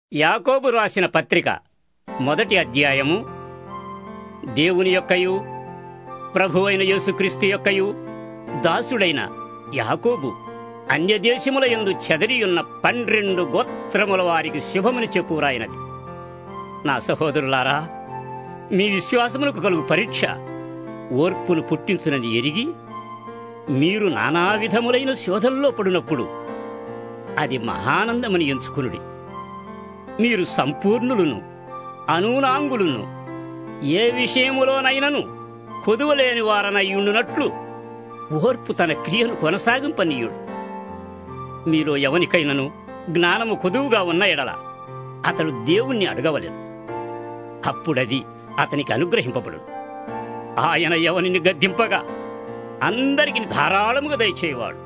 యాకోబు రాసిన పత్రిక మొదటి అధ్యాయము. దేవుని యొక్కయు ప్రభువైన యేసుక్రీస్తు యొక్కయు దాసుడైన యాకోబు అన్యదేశముల యందు చెదరియున్న 12 గోత్రముల వారికి శుభమును చెప్పురాయినది. నా సహోదరులారా, మీ విశ్వాసమునకు కలుగు పరీక్ష ఓర్పును పుట్టించునని ఎరిగి మీరు నానా విధములైన శోధనలో పడినప్పుడు అది మహానందమని ఎంచుకునుడి. మీరు సంపూర్ణులను అనూనాంగులను, ఏ విషయములోనైనను కొదువలేని వారనయ్యుండునట్లు ఓర్పు తన క్రియను కొనసాగింపనీయుడు. మీలో ఎవనికైనను జ్ఞానము కొదువుగా ఉన్న ఎడల అతడు దేవుణ్ణి అడగవలెను, అప్పుడది అతనికి అనుగ్రహింపబడు. ఆయన ఎవనిని గద్దింపగా అందరికి ధారాళముగా దయచేవాడు.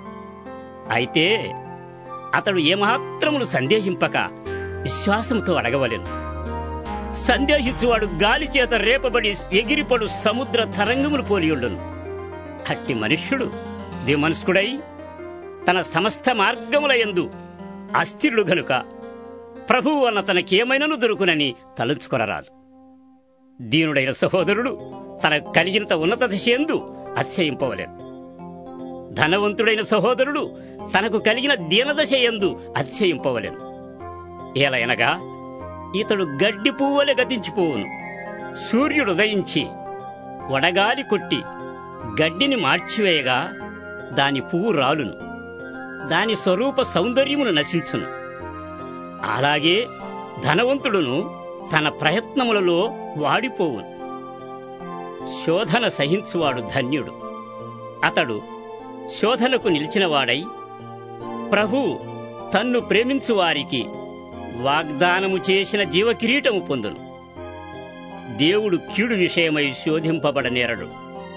అయితే అతడు ఏమాత్రమును సందేహింపక విశ్వాసంతో అడగవలెను. సందేహించువాడు గాలి చేత రేపబడి ఎగిరిపడు సముద్ర తరంగములు పోలియుండును. అట్టి మనుష్యుడు ద్విమనస్కుడై తన సమస్త మార్గముల యందు అస్థిరుడు గనుక ప్రభువు వలన తనకేమైనను దొరుకునని తలంచుకొనరాదు. దీనుడైన సహోదరుడు తనకు కలిగినంత ఉన్నత దశయందు అతిశయింపవలెను. ధనవంతుడైన సహోదరుడు తనకు కలిగిన దీనదశయందు అతిశయింపవలెను. ఏలయనగా ఇతడు గడ్డి పువ్వులే గతించిపోవును. సూర్యుడు ఉదయించి వడగాలి కొట్టి గడ్డిని మార్చివేయగా దాని పువ్వు రాలును, దాని స్వరూప సౌందర్యమును నశించును. అలాగే ధనవంతుడును తన ప్రయత్నములలో వాడిపోవును. శోధన సహించువాడు ధన్యుడు. అతడు శోధనకు నిలిచినవాడై ప్రభువు తన్ను ప్రేమించు వారికి వాగ్దానము చేసిన జీవకిరీటము పొందును. దేవుడు కీడు విషయమై శోధింపబడనేరడు.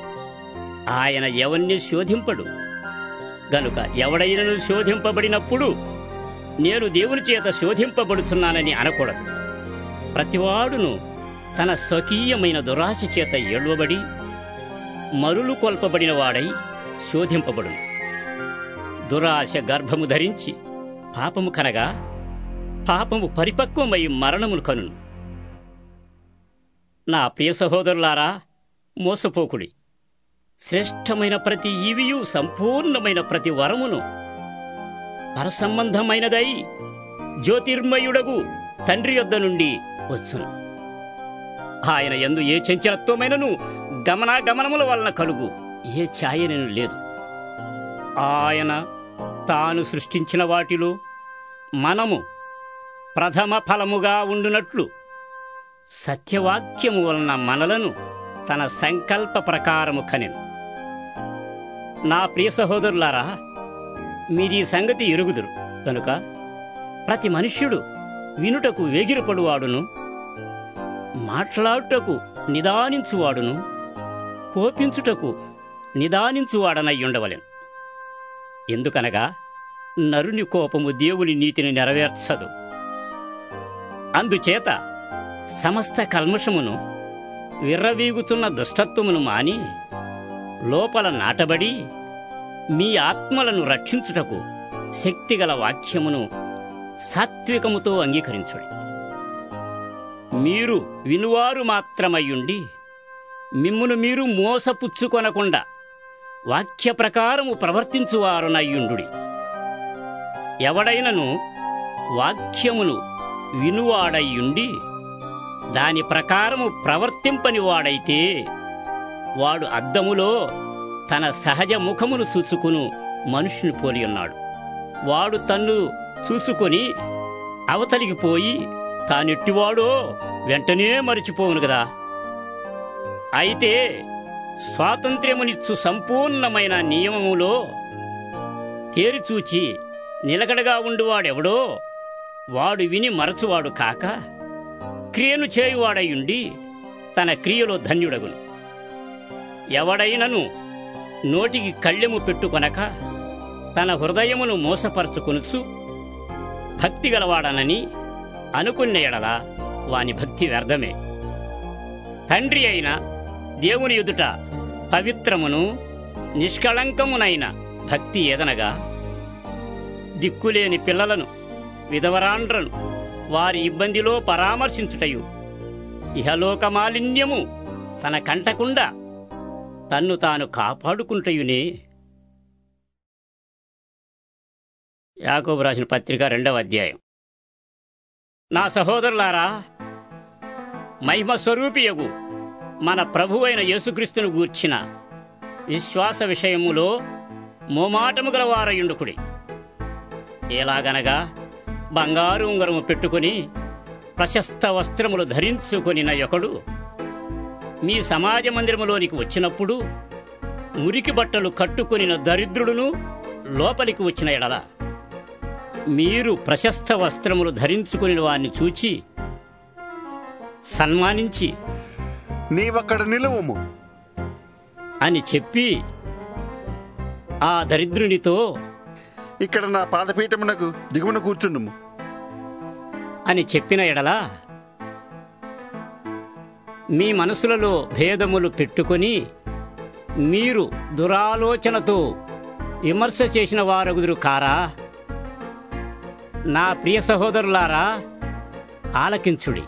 ఆయన ఎవన్ని శోధింపడు గనుక ఎవడైనను శోధింపబడినప్పుడు నేను దేవుని చేత శోధింపబడుతున్నానని అనకూడదు. ప్రతివాడును తన స్వకీయమైన దురాశ చేత ఏళ్వబడి మరులు కొల్పబడిన వాడై శోధింపబడును. దురాశ గర్భము ధరించి పాపము కనగా పాపము పరిపక్వమై మరణమును కనును. నా ప్రియ సహోదరులారా, మోసపోకుడి. శ్రేష్టమైన ప్రతి ఈవియు సంపూర్ణమైన ప్రతి వరమును పరసంబంధమైనదై జ్యోతిర్మయుడగు తండ్రి యొద్ద నుండి వచ్చును. ఆయన యందు ఏ చంచలత్వమైనను గమనాగమనముల వలన కలుగు ఏ ఛాయనను లేదు. ఆయన తాను సృష్టించిన వాటిలో మనము ప్రథమ ఫలముగా ఉండునట్లు సత్యవాక్యము వలన మనలను తన సంకల్ప ప్రకారము కనెను. నా ప్రియ సహోదరులారా, మీరీ సంగతి ఎరుగుదురు కనుక ప్రతి మనుష్యుడు వినుటకు వేగిరపడువాడును, మాట్లాడుటకు నిదానించువాడును, కోపించుటకు నిదానించువాడనయ్యుండవలెను. ఎందుకనగా నరుని కోపము దేవుని నీతిని నెరవేర్చదు. అందుచేత సమస్త కల్మషమును, విర్రవీగుతున్న దుష్టత్వమును మాని లోపల నాటబడి మీ ఆత్మలను రక్షించుటకు శక్తిగల వాక్యమును సాత్వికముతో అంగీకరించుడి. మీరు వినువారు మాత్రమయ్యుండి మిమ్మును మీరు మోసపుచ్చుకొనకుండా వాక్య ప్రకారము ప్రవర్తించువారునయ్యుండుడి. ఎవడైనను వాక్యమును వినువాడయ్యుండి దాని ప్రకారము ప్రవర్తింపని వాడైతే వాడు అద్దములో తన సహజ ముఖమును చూచుకును మనుష్యుని పోలియున్నాడు. వాడు తన్ను చూసుకొని అవతలికి పోయి తానెట్టివాడో వెంటనే మరిచిపోవును గదా. అయితే స్వాతంత్ర్యమునిచ్చు సంపూర్ణమైన నియమములో తేరిచూచి నిలకడగా ఉండువాడెవడో వాడు విని మరచువాడు కాక క్రియను చేయువాడయుండి తన క్రియలో ధన్యుడగును. ఎవడైనను నోటికి కళ్ళెము పెట్టుకొనక తన హృదయమును మోసపరచుకొనుచు భక్తి గలవాడనని అనుకున్న ఎడల వాని భక్తి వ్యర్థమే. తండ్రి అయిన దేవుని ఎదుట పవిత్రమును నిష్కళంకమునైన భక్తి ఏదనగా దిక్కులేని పిల్లలను, విధవరాండ్రను, వారి ఇబ్బందిలో పరామర్శించుటయు ఇహలోక మాలిన్యము తన కంటకుండా తన్ను తాను కాపాడుకుంటయునే. యాకోబు రాసిన పత్రిక 2వ అధ్యాయం. నా సహోదరులారా, మహిమ స్వరూపియగు మన ప్రభువైన యేసుక్రీస్తును గూర్చిన విశ్వాస విషయములో మోమాటము గలవారయుండుకుడి. ఎలాగనగా బంగారు ఉంగరము పెట్టుకుని ప్రశస్త వస్త్రములు ధరించుకొనిన ఒకడు మీ సమాజ మందిరములోనికి వచ్చినప్పుడు మురికి బట్టలు కట్టుకొనిన దరిద్రుడును లోపలికి వచ్చిన ఎడల మీరు ప్రశస్త వస్త్రములు ధరించుకుని వారిని చూచి సన్మానించి నీవక్కడ నిలువుము అని చెప్పి ఆ దరిద్రునితో ఇక్కడ నా పాదపీఠమునకు దిగువన కూర్చుండుము అని చెప్పిన ఎడల మీ మనసులలో భేదములు పెట్టుకొని మీరు దురాలోచనతో విమర్శ చేసిన వారగుదురు కారా? నా ప్రియ సహోదరులారా, ఆలకించుడి.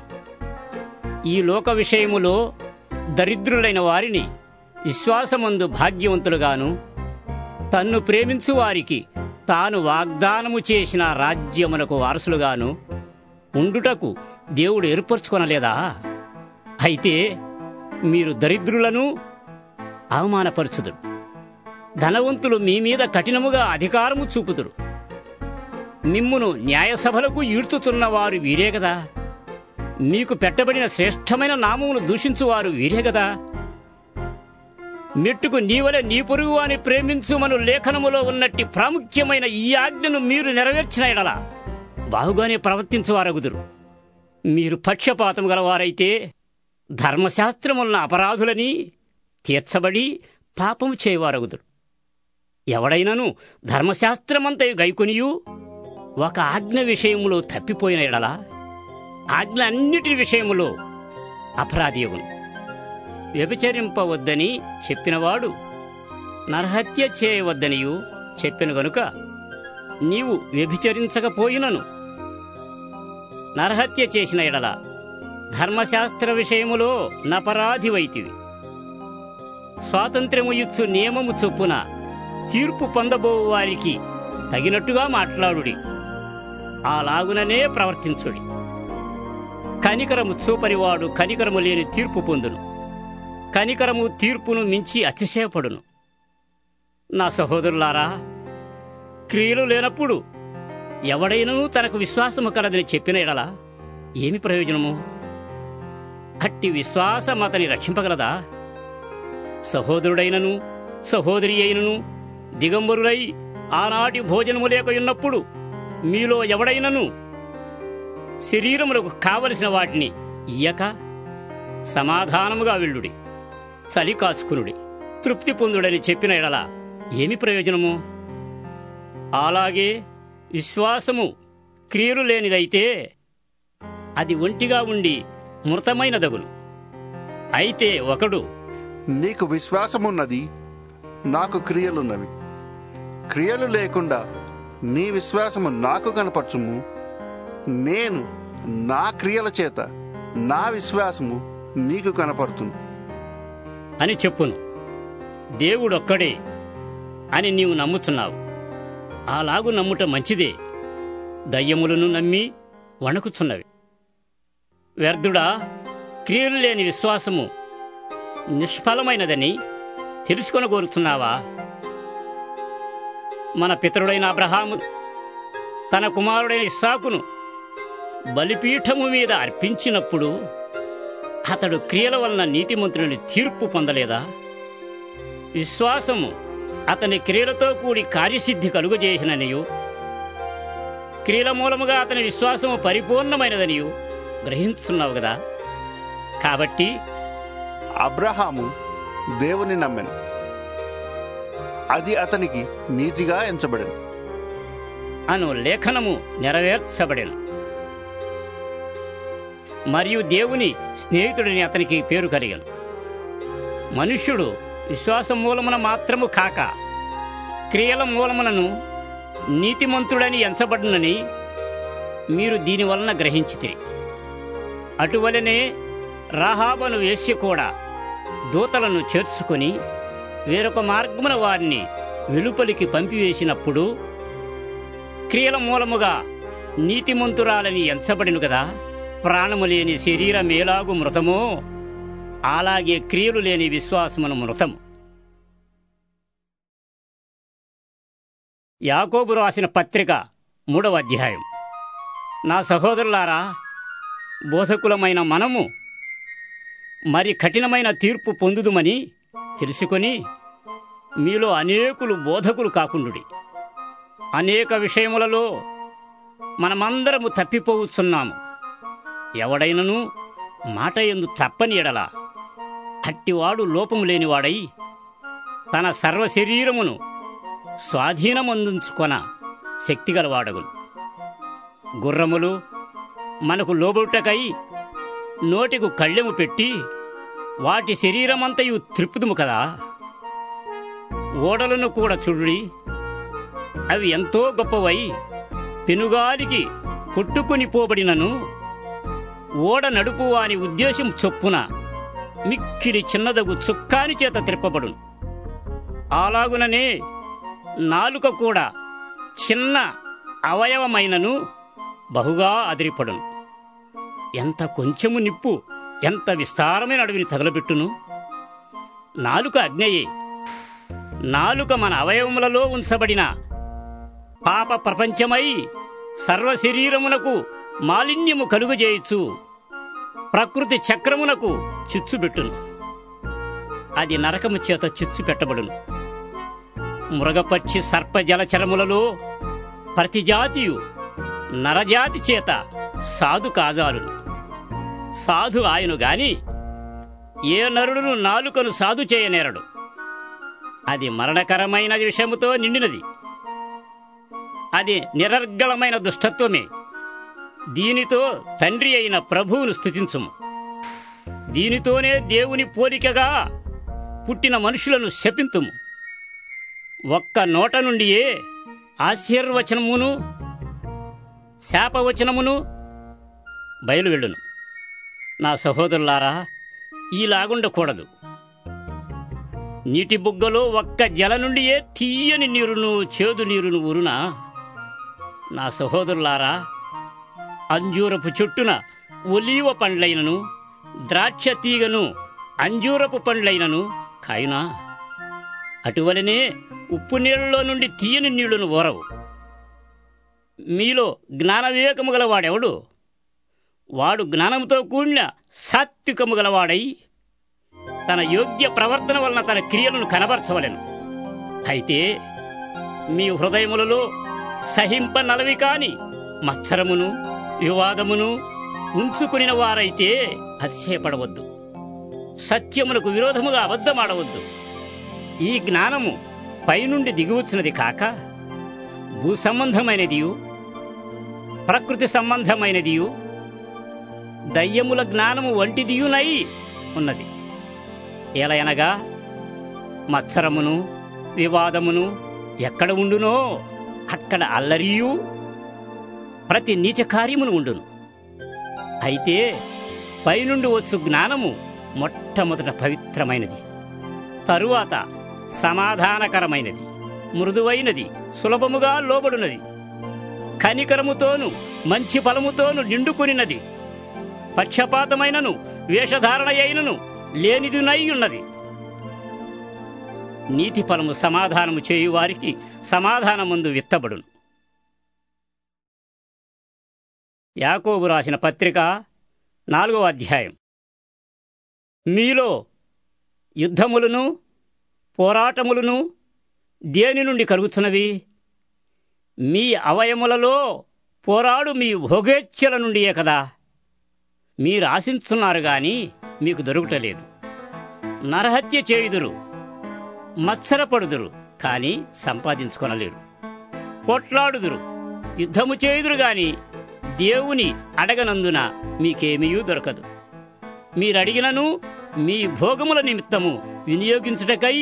ఈ లోక విషయములో దరిద్రులైన వారిని విశ్వాసమందు భాగ్యవంతులుగాను, తన్ను ప్రేమించు వారికి తాను వాగ్దానము చేసిన రాజ్యమునకు వారసులుగాను ఉండుటకు దేవుడు ఏర్పరచుకొనలేదా? అయితే మీరు దరిద్రులను అవమానపరచుదురు, ధనవంతులు మీ మీద కఠినముగా అధికారము చూపుదురు. మిమ్మును న్యాయసభలకు ఈడ్చుతున్న వారు వీరే గదా. మీకు పెట్టబడిన శ్రేష్టమైన నామమును దూషించువారు వీరే గదా. మెట్టుకు నీవలే నీ పొరుగు అని ప్రేమించుమను లేఖనములో ఉన్నట్టి ప్రాముఖ్యమైన ఈ ఆజ్ఞను మీరు నెరవేర్చిన ఎడల బాగుగానే ప్రవర్తించువారగుదురు. మీరు పక్షపాతం గలవారైతే ధర్మశాస్త్రమున్న అపరాధులని తీర్చబడి పాపము చేయవారగుదురు. ఎవడైనను ధర్మశాస్త్రమంతయు గైకొనియు ఒక ఆజ్ఞ విషయములో తప్పిపోయిన ఎడల ఆజ్ఞ అన్నిటి విషయములో అపరాధియగును. వ్యభిచరింపవద్దని చెప్పినవాడు నరహత్య చేయవద్దనియు చెప్పిన గనుక నీవు వ్యభిచరించకపోయినను నరహత్య చేసిన ఎడల ధర్మశాస్త్ర విషయములో నపరాధివైతివి. స్వాతంత్ర్యము ఇచ్చు నియమము చొప్పున తీర్పు పొందబోవు వారికి తగినట్టుగా మాట్లాడుడి, అలాగుననే ప్రవర్తించుడి. కనికరము చూపరివాడు కనికరము లేని తీర్పు పొందును, కనికరము తీర్పును మించి అతిశయపడును. నా సహోదరులారా, క్రియలు లేనప్పుడు ఎవడైనను తనకు విశ్వాసము కలదని చెప్పిన ఎడల ఏమి ప్రయోజనము? అట్టి విశ్వాసం అతని రక్షింపగలదా? సహోదరుడైనను సహోదరి అయినను దిగంబరులై ఆనాటి భోజనము లేకయున్నప్పుడు మీలో ఎవడైనను శరీరములకు కావలసిన వాటిని ఇయ్యక సమాధానముగా వెళ్ళుడి, చలి కాచుకునుడి, తృప్తి పొందుడని చెప్పిన ఎడల ఏమి ప్రయోజనము? అలాగే విశ్వాసము క్రియలు లేనిదైతే అది ఒంటిగా ఉండి మృతమైనదగును. అయితే ఒకడు, నీకు విశ్వాసమున్నది, నాకు క్రియలున్నవి. క్రియలు లేకుండా నీ విశ్వాసము నాకు కనపరచుము, నేను నా క్రియల చేత నా విశ్వాసము నీకు కనపడుతును అని చెప్పును. దేవుడొక్కడే అని నీవు నమ్ముచున్నావు. అలాగు నమ్ముట మంచిదే. దయ్యములను నమ్మి వణకుచున్నవి. వ్యర్థుడా, క్రియలు లేని విశ్వాసము నిష్ఫలమైనదని తెలుసుకొనగోరుతున్నావా? మన పితరుడైన అబ్రహాము తన కుమారుడైన ఇస్సాకును బలిపీఠము మీద అర్పించినప్పుడు అతడు క్రియల వలన నీతిమంతుని తీర్పు పొందలేదా? విశ్వాసము అతని క్రియలతో కూడి కార్యసిద్ధి కలుగజేసిననియు, క్రియల మూలముగా అతని విశ్వాసము పరిపూర్ణమైనదనియు గ్రహించున్నావు గదా. కాబట్టి అబ్రహాము దేవుని నమ్మెను, అది అతనికి నీతిగా ఎంచబడెను అను లేఖనము నెరవేర్చబడెను. మరియు దేవుని స్నేహితుడిని అతనికి పేరు కలిగను. మనుష్యుడు విశ్వాసం మూలమున మాత్రము కాక క్రియల మూలమునను నీతిమంతుడని ఎంచబడునని మీరు దీనివలన గ్రహించితిరి. అటువలనే రాహాబను వేశ్య కూడా దూతలను చేర్చుకొని వేరొక మార్గమున వారిని వెలుపలికి పంపివేసినప్పుడు క్రియల మూలముగా నీతిమంతురాలని ఎంచబడిను గదా. ప్రాణము లేని శరీరమేలాగు మృతమో అలాగే క్రియలు లేని విశ్వాసమును మృతము. యాకోబు రాసిన పత్రిక 3వ అధ్యాయం. నా సహోదరులారా, బోధకులమైన మనము మరి కఠినమైన తీర్పు పొందుదుమని తెలుసుకొని మీలో అనేకులు బోధకులు కాకుండుడి. అనేక విషయములలో మనమందరము తప్పిపోవచ్చున్నాము. ఎవడైనను మాట యందు తప్పని ఎడల అట్టివాడు లోపము లేనివాడై తన సర్వశరీరమును స్వాధీనమందుంచుకొన శక్తిగలవాడగును. గుర్రములు మనకు లోబుటకై నోటికు కళ్ళెము పెట్టి వాటి శరీరమంతయు త్రిప్పుదుము కదా. ఓడలను కూడా చూడుడి, అవి ఎంతో గొప్పవై పెనుగాలికి కొట్టుకుని పోబడినను ఓడ నడుపు వాని ఉద్దేశం చొప్పున మిక్కిలి చిన్నదగు చుక్కాని చేత త్రిప్పబడును. అలాగుననే నాలుక కూడా చిన్న అవయవమైనను బహుగా అదిరిపడును. ఎంత కొంచెము నిప్పు ఎంత విస్తారమైన అడవిని తగలబెట్టును. నాలుక అగ్నియే. నాలుక మన అవయవములలో ఉంచబడిన పాప ప్రపంచమై సర్వశరీరమునకు మాలిన్యము కలుగజేయచ్చు. ప్రకృతి చక్రమునకు చిచ్చుబెట్టును. అది నరకము చేత చిచ్చు పెట్టబడును. మృగపక్షి సర్ప జలచరములలో ప్రతి జాతియు నరజాతి చేత సాధు కాజాలును. సాధు ఆయను గాని ఏ నరుడును నాలుకను సాధు చేయనేరడు. అది మరణకరమైన విషయముతో నిండినది. అది నిరర్గళమైన దుష్టత్వమే. దీనితో తండ్రి అయిన ప్రభువును స్తుతించుము. దీనితోనే దేవుని పోలికగా పుట్టిన మనుషులను శపింతుము. ఒక్క నోట నుండియే ఆశీర్వచనమును శాపవచనమును బయలువెళ్ళును. నా సహోదరులారా, ఈలాగుండకూడదు. నీటి బుగ్గలో ఒక్క జల నుండియే తీయని నీరును చేదు నీరును ఊరునా? నా సహోదరులారా, అంజూరపు చెట్టున ఒలీవ పండ్లైనను ద్రాక్ష తీగను అంజూరపు పండ్లైనను కాయునా? అటువలనే ఉప్పు నీళ్లలో నుండి తీయని నీళ్లను ఊరవు. మీలో జ్ఞాన వివేకము గలవాడెవడు? వాడు జ్ఞానంతో కూడిన సాత్వికము గలవాడై తన యోగ్య ప్రవర్తన వలన తన క్రియలను కనబరచవలెను. అయితే మీ హృదయములలో సహింపనలవి కాని మత్సరమును వివాదమును ఉంచుకుని వారైతే అతిశయపడవద్దు. సత్యమునకు విరోధముగా అబద్ధమాడవద్దు. ఈ జ్ఞానము పైనుండి దిగివచ్చినది కాక భూ సంబంధమైనదియు ప్రకృతి సంబంధమైనదియు దయ్యముల జ్ఞానము వంటిదియునై ఉన్నది. ఎలయనగా మత్సరమును వివాదమును ఎక్కడ ఉండునో అక్కడ అల్లరియు ప్రతి నీచ కార్యమును ఉండును. అయితే పైనుండి వచ్చు జ్ఞానము మొట్టమొదట పవిత్రమైనది, తరువాత సమాధానకరమైనది, మృదువైనది, సులభముగా లోబడునది, కనికరముతోను మంచి ఫలముతోను నిండుకునినది, పక్షపాతమైనను వేషధారణ అయినను లేనిదినై ఉన్నది. నీతి ఫలము సమాధానము చేయువారికి సమాధానమందు విత్తబడును. యాకోబు రాసిన పత్రిక 4వ అధ్యాయం. మీలో యుద్ధములను పోరాటములను దేని నుండి కలుగుతున్నవి? మీ అవయములలో పోరాడు మీ భోగేచ్ఛల నుండియే కదా. మీరు ఆశించున్నారు గాని మీకు దొరుకుటలేదు. నరహత్య చేయుదురు, మత్సరపడుదురు, కాని సంపాదించుకొనలేరు. పోట్లాడుదురు, యుద్ధము చేయుదురు గాని దేవుని అడగనందున మీకేమీయూ దొరకదు. మీరడిగినను మీ భోగముల నిమిత్తము వినియోగించుటకై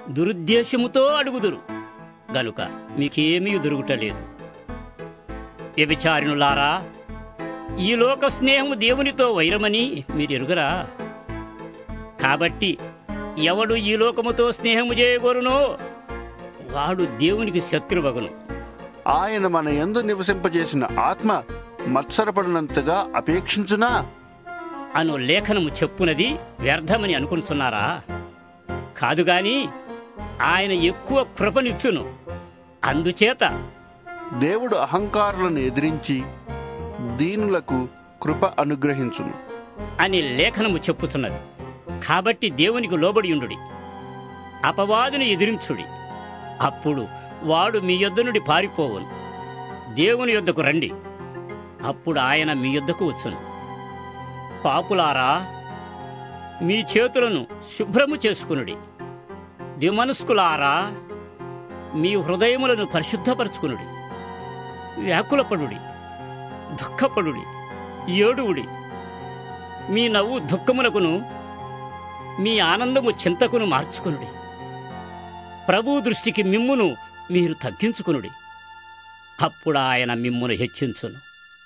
దురుద్దేశముతో అడుగుదురు గనుక మీకేమీ దొరుకుటలేదు. వ్యభిచారిణులారా, ఈ లోక స్నేహము దేవునితో వైరమని మీరెరుగరా? కాబట్టి ఎవడు ఈ లోకముతో స్నేహము చేయగోరునో వాడు దేవునికి శత్రువగును. ఆయన మన యందు నివసింపజేసిన ఆత్మ మత్సరపడినంతగా అపేక్షించునా అను లేఖనము చెప్పునది వ్యర్థమని అనుకుంటున్నారా? కాదుగాని ఆయన ఎక్కువ కృపనిచ్చును. అందుచేత దేవుడు అహంకారులను ఎదిరించి దీనులకు కృప అనుగ్రహించును అని లేఖనము చెప్పుతున్నది. కాబట్టి దేవునికి లోబడియుండుడి, అపవాదుని ఎదిరించుడి, అప్పుడు వాడు మీ యొద్ద నుండి పారిపోవును. దేవుని యొద్దకు రండి, అప్పుడు ఆయన మీ యొద్దకు వచ్చును. పాపులారా, మీ చేతులను శుభ్రము చేసుకునుడి. ద్విమనస్కులారా, మీ హృదయములను పరిశుద్ధపరచుకునుడి. వ్యాకులపడుడి, దుఃఖపడుడి, ఏడువుడి. మీ నవ్వు దుఃఖమునకును, మీ ఆనందము చింతకును మార్చుకునుడి. ప్రభు దృష్టికి మిమ్మును మీరు తగ్గించుకునుడి, అప్పుడు ఆయన మిమ్మును హెచ్చించును.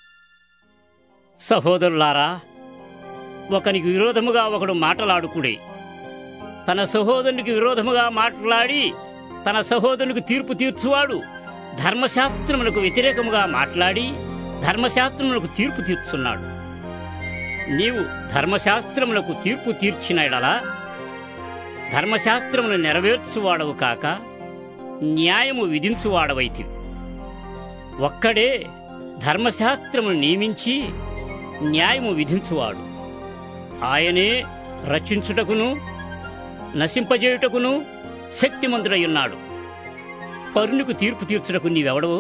సహోదరులారా, ఒకనికి విరోధముగా ఒకడు మాటలాడుకుడి. తన సహోదరునికి విరోధముగా మాట్లాడి తన సహోదరునికి తీర్పు తీర్చువాడు ధర్మశాస్త్రములకు వ్యతిరేకముగా మాట్లాడి ధర్మశాస్త్రములకు తీర్పు తీర్చున్నాడు. నీవు ధర్మశాస్త్రములకు తీర్పు తీర్చిన ఎడలా ధర్మశాస్త్రమును నెరవేర్చువాడవు కాక న్యాయము విధించువాడవైతివి. ఒక్కడే ధర్మశాస్త్రమును నియమించి న్యాయము విధించువాడు. ఆయనే రక్షించుటకును నశింపజేయుటకును శక్తిమంతుడయ్యున్నాడు. పరునికి తీర్పు తీర్చుటకు నీవెవడవు?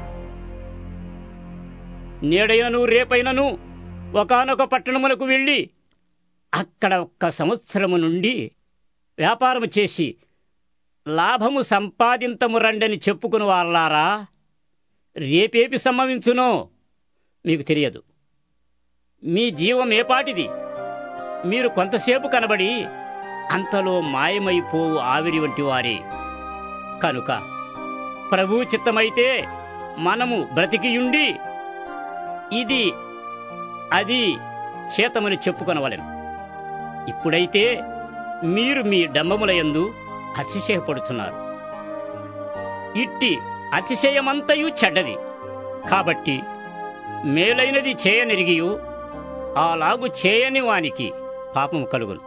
నేడయను రేపైనను ఒకానొక పట్టణములకు వెళ్ళి అక్కడ 1 సంవత్సరము నుండి వ్యాపారము చేసి లాభము సంపాదింతము రండని చెప్పుకుని వాళ్ళారా, రేపేపి సంభవించునో మీకు తెలియదు. మీ జీవం ఏపాటిది? మీరు కొంతసేపు కనబడి అంతలో మాయమైపోవు ఆవిరి వంటి వారే. కనుక ప్రభు చిత్తమైతే మనము బ్రతికియుండి ఇది అది చేతమని చెప్పుకొనవలెను. ఇప్పుడైతే మీరు మీ డంబములయందు అతిశయపడుతున్నారు. ఇట్టి అతిశయమంతయు చెడ్డది. కాబట్టి మేలైనది చేయనెరిగియు అలాగు చేయని వానికి పాపము కలుగును.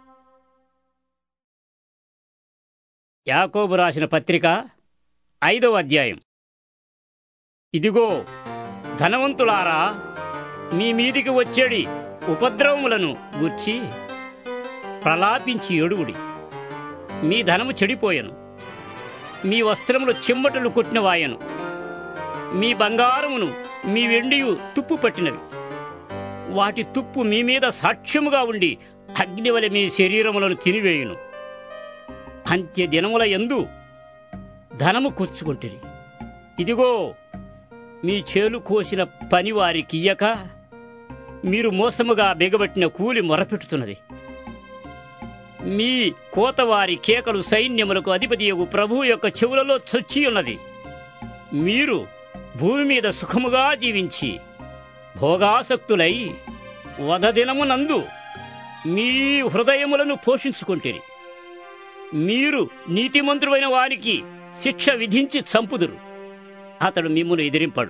యాకోబు రాసిన పత్రిక 5వ అధ్యాయం. ఇదిగో ధనవంతులారా, మీ మీదికి వచ్చేడి ఉపద్రవములను గూర్చి ప్రలాపించి ఏడువుడి. మీ ధనము చెడిపోయెను, మీ వస్త్రములు చిమ్మటలు కొట్టినవాయను, మీ బంగారమును మీ వెండియు తుప్పు పట్టినవి. వాటి తుప్పు మీ మీద సాక్ష్యముగా ఉండి అగ్నివలె మీ శరీరములను తినివేయును. అంత్య దినముల యందు ధనము కూర్చుకుంటిరి. ఇదిగో మీ చేలు కోసిన పని వారికియ్యక మీరు మోసముగా బిగబట్టిన కూలి మొరపెట్టుతున్నది. మీ కోతవారి కేకలు సైన్యములకు అధిపతియగు ప్రభువు యొక్క చెవులలో చొచ్చియున్నది. మీరు భూమి మీద సుఖముగా జీవించి భోగాసక్తులై వధదినమునందు మీ హృదయములను పోషించుకుంటిరి. మీరు నీతిమంతుడైన వారికి శిక్ష విధించి చంపుదురు, అతడు మిమ్మును ఎదిరింపడు.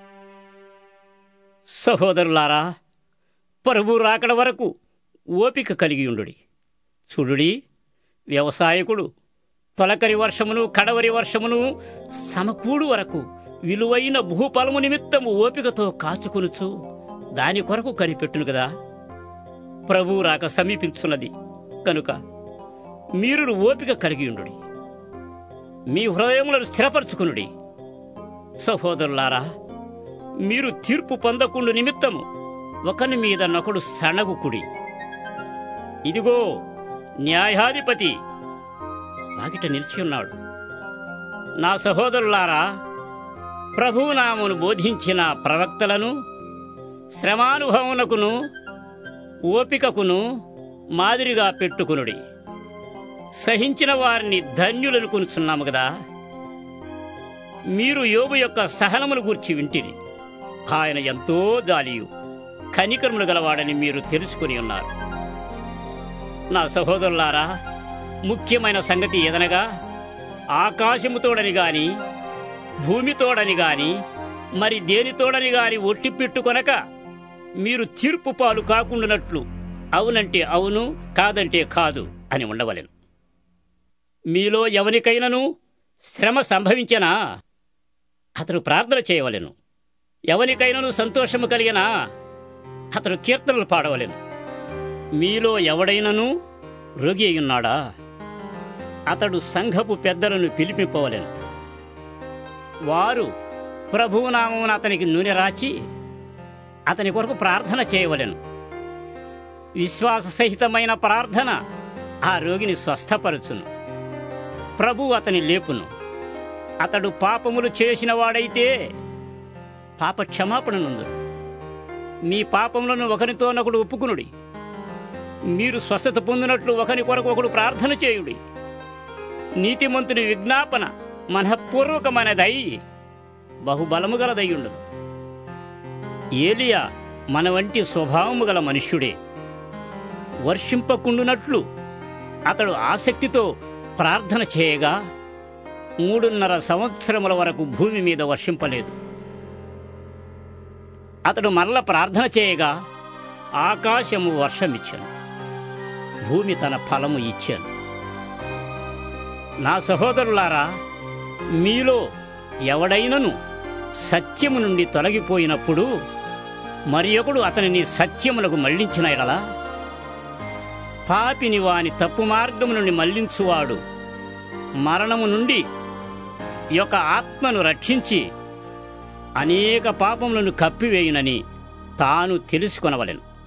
సహోదరులారా, ప్రభు రాకడ వరకు ఓపిక కలిగియుండుడి. చూడుడి, వ్యవసాయకుడు తొలకరి వర్షమును కడవరి వర్షమును సమకూడు వరకు విలువైన భూఫలము నిమిత్తము ఓపికతో కాచుకొనుచు దాని కొరకు కనిపెట్టును కదా. ప్రభు రాక సమీపించున్నది కనుక మీరు ఓపిక కలిగియుండుడి, మీ హృదయములను స్థిరపరచుకునుడి. సహోదరులారా, మీరు తీర్పు పొందకుండు నిమిత్తము ఒకని మీద నొకడు సణగుకుడి. ఇదిగో న్యాయాధిపతి వాకిట నిలిచియున్నాడు. నా సహోదరులారా, ప్రభునామమును బోధించిన ప్రవక్తలను శ్రమానుభవమునకును ఓపికకును మాదిరిగా పెట్టుకునుడి. సహించిన వారిని ధన్యులను కొనుచున్నాము కదా. మీరు యోబు యొక్క సహనమును గూర్చి వింటిరి. ఆయన ఎంతో జాలియు కనికరములు గలవాడని మీరు తెలుసుకుని ఉన్నారు. నా సహోదరులారా, ముఖ్యమైన సంగతి ఏదనగా ఆకాశముతోడని గాని భూమితోడని గాని మరి దేనితోడని గాని ఒట్టి పెట్టుకొనక మీరు తీర్పు పాలు కాకుండానట్లు అవునంటే అవును, కాదంటే కాదు అని ఉండవలెను. మీలో ఎవనికైనను శ్రమ సంభవించినా అతడు ప్రార్థన చేయవలెను. ఎవనికైనను సంతోషము కలిగినా అతడు కీర్తనలు పాడవలెను. మీలో ఎవడైనను రోగి అయ్యున్నాడా? అతడు సంఘపు పెద్దలను పిలిపింపవలెను. వారు ప్రభువునామమున అతనికి నూనె రాచి అతని కొరకు ప్రార్థన చేయవలెను. విశ్వాస సహితమైన ప్రార్థన ఆ రోగిని స్వస్థపరచును. ప్రభువు అతని లేపును. అతడు పాపములు చేసిన వాడైతే పాప క్షమాపణ నొందును. మీ పాపములను ఒకరితోనొకడు ఒప్పుకునుడి. మీరు స్వస్థత పొందినట్లు ఒకరి కొరకు ఒకడు ప్రార్థన చేయుడి. నీతిమంతుని విజ్ఞాపన మనఃపూర్వకమైనదై బహుబలము గలదయ్యుండు. ఏలియా మన వంటి స్వభావము గల మనుష్యుడే. వర్షింపకుండునట్లు అతడు ఆసక్తితో ప్రార్థన చేయగా 3.5 సంవత్సరముల వరకు భూమి మీద వర్షింపలేదు. అతడు మరల ప్రార్థన చేయగా ఆకాశము వర్షమిచ్చాను, భూమి తన ఫలము ఇచ్చాను. నా సహోదరులారా, మీలో ఎవడైనను సత్యము నుండి తొలగిపోయినప్పుడు మరి ఒకడు అతనిని సత్యమునకు మళ్లించిన ఎడల పాపిని వాని తప్పు మార్గము నుండి మళ్లించువాడు మరణము నుండి యొక్క ఆత్మను రక్షించి అనేక పాపములను కప్పివేయునని తాను తెలుసుకొనవలెను.